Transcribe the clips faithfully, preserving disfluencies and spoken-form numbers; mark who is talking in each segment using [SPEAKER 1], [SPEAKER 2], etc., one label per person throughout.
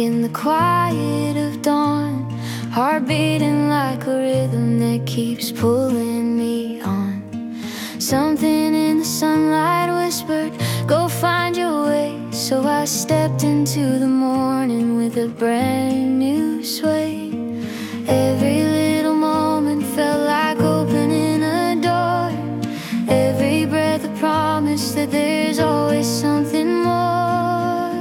[SPEAKER 1] in the quiet of dawn, heart beating like a rhythm that keeps pulling me on. Something in the sunlight whispered, go find your way. So I stepped into the morning with a brand new sway. Every little moment felt like opening a door. Every breath a promise that there's always something more.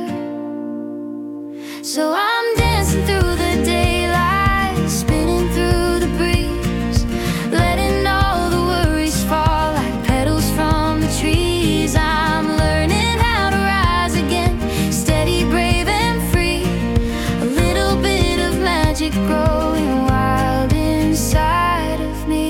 [SPEAKER 1] So I'm dancing through the daylight, spinning through the breeze, letting all the worries fall like petals from the trees. I'm learning how to rise again, steady, brave and free. A little bit of magic growing wild inside of me.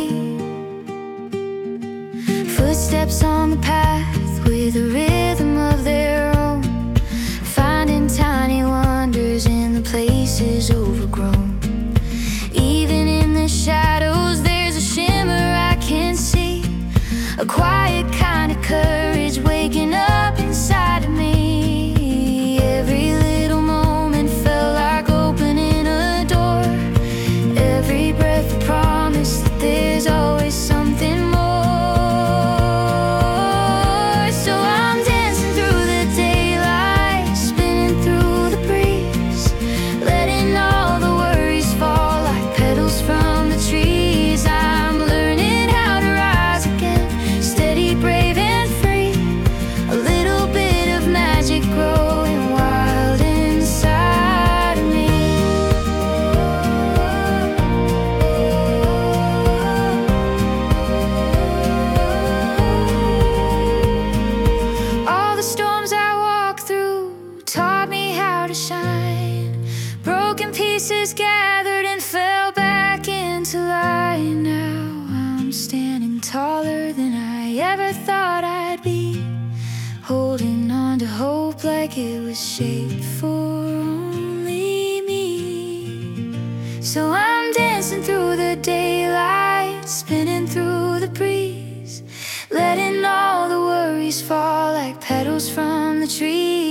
[SPEAKER 1] Footsteps on the path with a rhythm of their own, finding tiny wonders in the places overgrown. Even in the shadows there's a shimmer I can see, a quiet kind of courage waking up inside of me. Every little moment felt like opening a door. Every breath a promise that there's always something more. So I'm dancing through the daylight, spinning through the breeze, letting all the worries fall like petals from the trees. I'm learning how to rise again, steady, brave and free. A little bit of magic growing wild inside of me. All the storms I walked through taught me how to shine. Broken pieces gathered and fell back into line. Now I'm standing taller than I ever thought I'd be, holding on to hope like it was shaped for only me. So I'm dancing through the daylight, spinning through the breeze, letting all the worries fall like petals from the trees.